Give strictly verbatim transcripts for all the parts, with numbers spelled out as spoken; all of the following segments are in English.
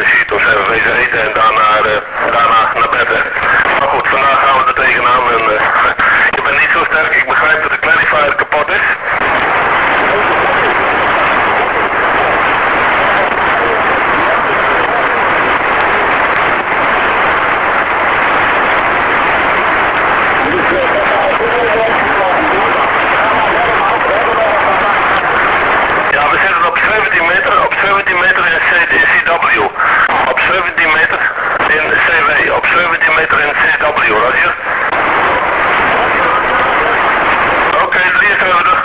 visite of even wezen eten en daarna, uh, daarna naar bed, hè. Maar goed, vandaag gaan we er tegenaan en uh, je bent niet zo sterk. Ik begrijp dat de clarifier kapot is. Ja, we zitten op zeventien meter, op zeventien meter in C W. Op zeventien meter in C W, op zeventien meter in C W, Roger. Oké, okay, drieënzeventig.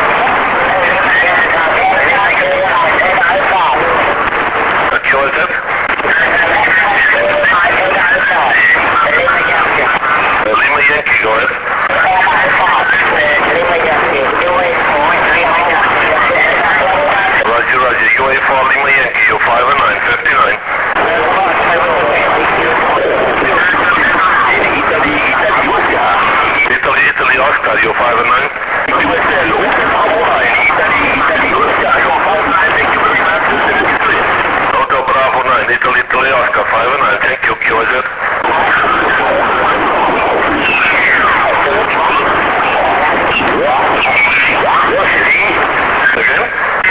Dankjewel, is het? Lima Yankee, go ahead. Roger, Roger, U A four Lima Yankee, you're five and nine, fifty-nine. Italy, Italy, Oscar, you're five and nine. Hotel Bravo nine, Italy, Italy, Oscar, five and nine, thank you, Q is it? Again?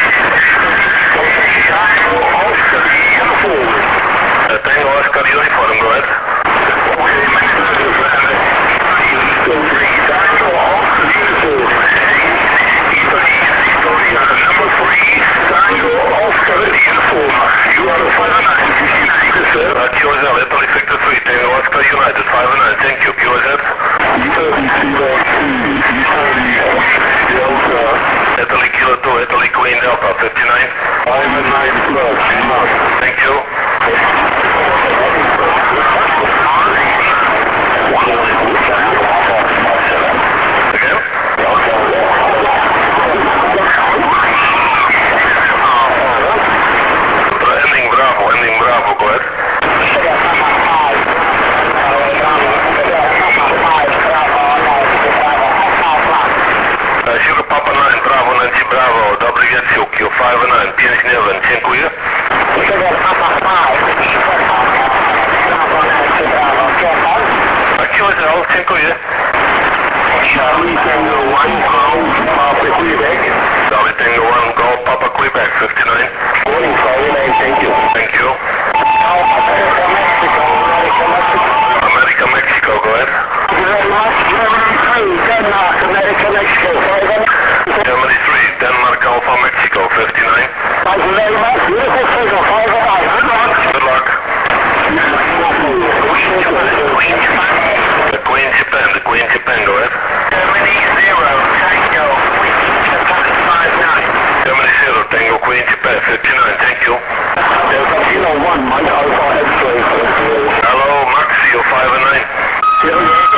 Uh, Tango Oscar uniform, go ahead. Uh, Q S L, Italy Victor three, Tango Oscar United, five and nine, thank you, Q S L. Italy Kilo two, Italy Queen Delta, fifty-nine. five and nine plus, thank you. Again? Ending Bravo, ending Bravo, go ahead. Uh, Sugar Papa nine, Bravo, Nancy Bravo, W G C, Q five and nine, pięć dziewięć, dziękuję. Sugar Papa five, Bravo, Nancy Bravo, Q S L, dziękuję. Charlie Tango one, Golf, Papa Quebec. Charlie Tango one, Golf, Papa Quebec, fifty-nine. Morning, five and nine, thank you. Thank you. America, Mexico, America, Mexico. America, Mexico, go ahead. Thank you very much. Germany three, Denmark, America, Mexico, five and nine. Germany three, Denmark, Alpha, Mexico, fifty-nine. Thank you very much. Beautiful figure, five and nine. Good luck. Good luck. Queen Japan. The Queen Japan, the Queen Japan, go ahead. Germany zero, Tango, Queen Japan, five nine. Germany zero, Tango, Queen Japan, fifty-nine, thank you. Delta Kilo one, Mike Alpha X-ray. Hello, Maxi, you're five and nine.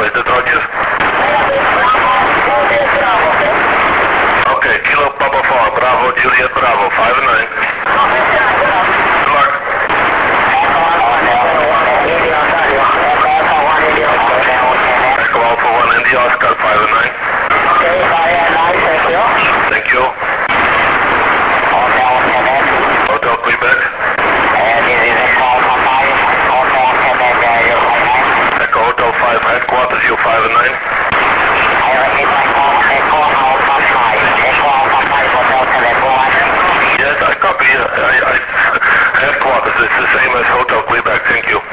Alpha, is that Roger? Okay, Kilo Papa four, Bravo, Juliet Bravo, five and nine. Good luck. Echo Alpha one, India Oscar, five and nine. Thank you. Hotel Quebec. Echo Hotel five, headquarters, you five and nine. Yes, I copy. I, I, headquarters, it's the same as Hotel Quebec, thank you.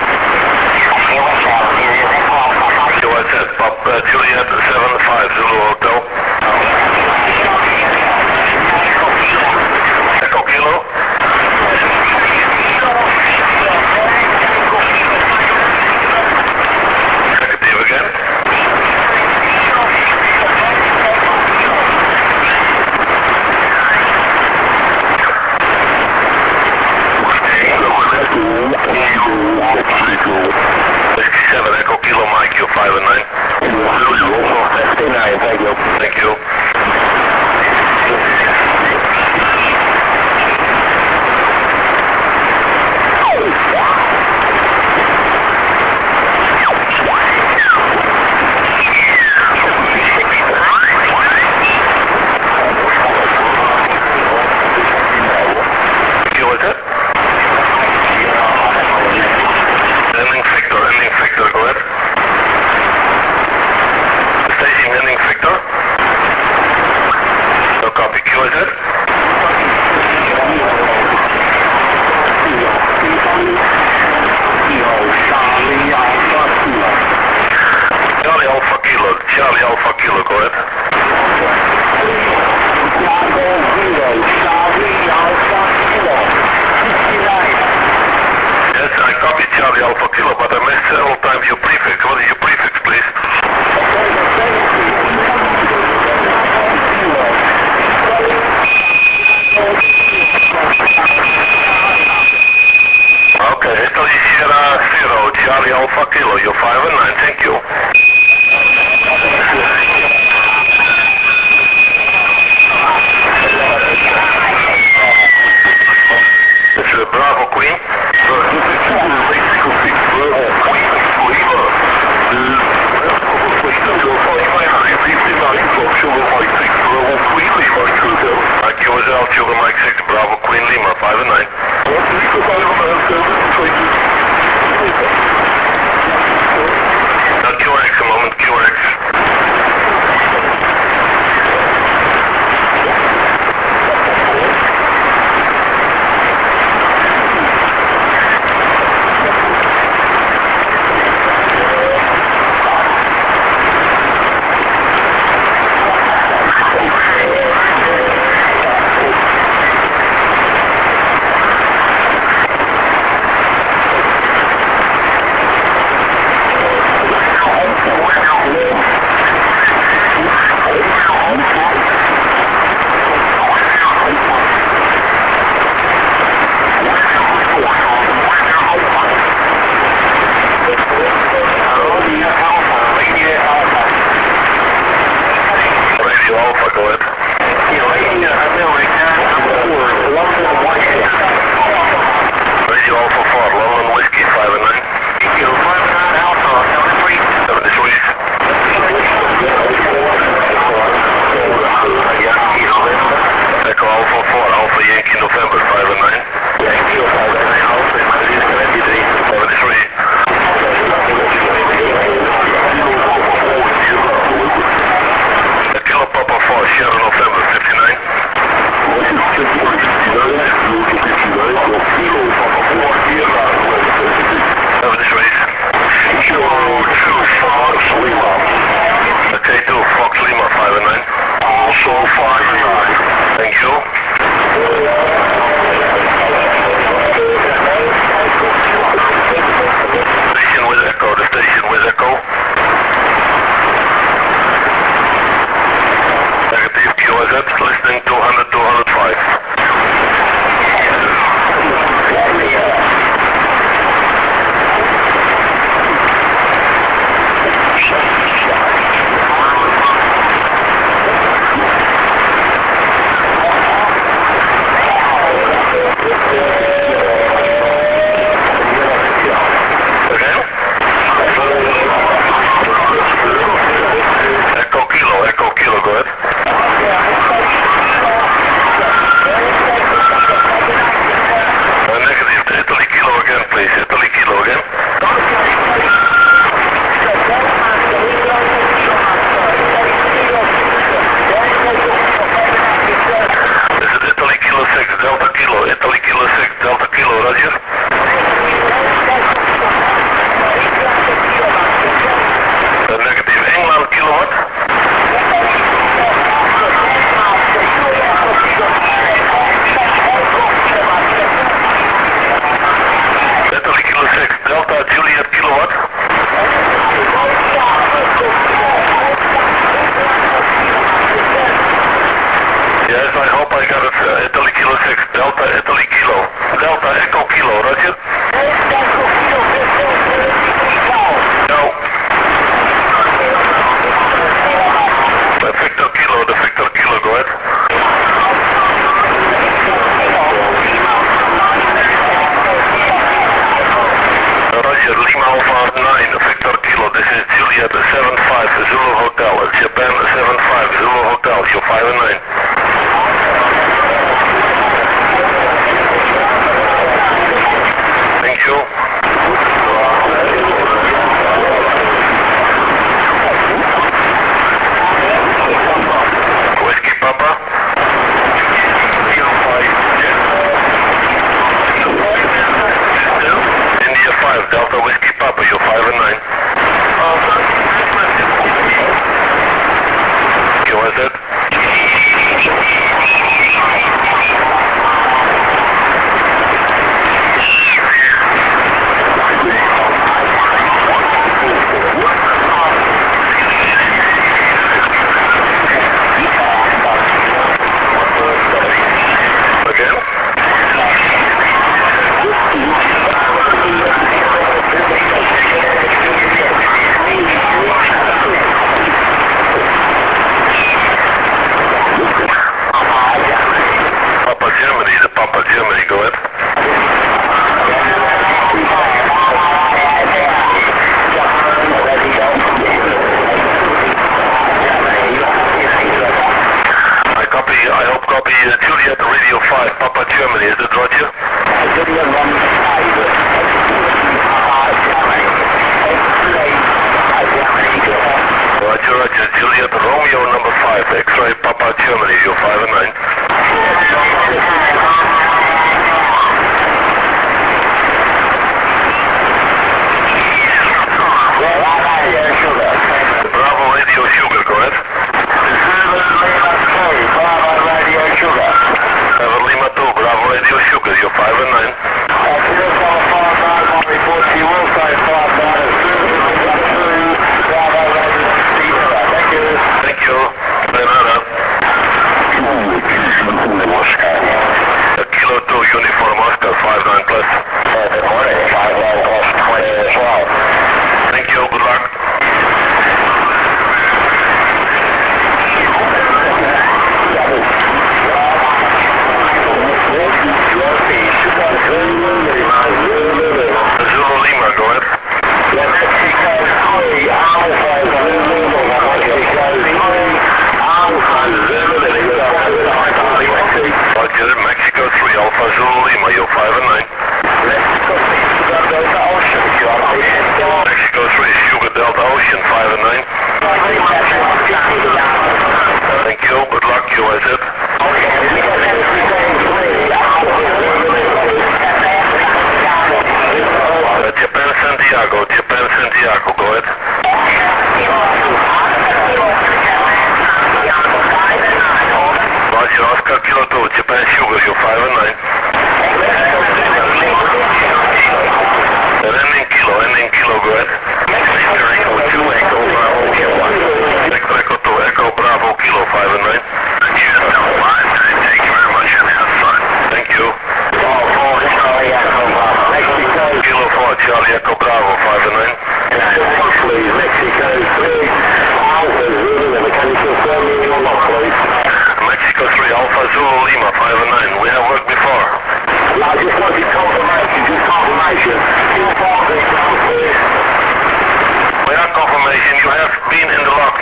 You I said, Pop, uh, Juliet seven five, Zulu Hotel. Echo Kilo. Negative again. sixty-seven, Echo Kilo Mike, you five and nine. fifty-nine, thank you. Thank you. You with it? Ending Victor, ending Victor, go ahead. Station ending Victor. No copy, Q is it? Charlie Alpha Kilo, Charlie Alpha Kilo, go ahead. Yes, I copied Charlie Alpha Kilo, but I missed several times your prefix. What is your prefix, please? Okay, Italy Sierra Zero, Charlie Alpha Kilo, you're five and nine, thank you. This is Bravo Queen.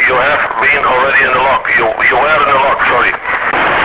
you have been already in the lock. You, you were in the lock, sorry.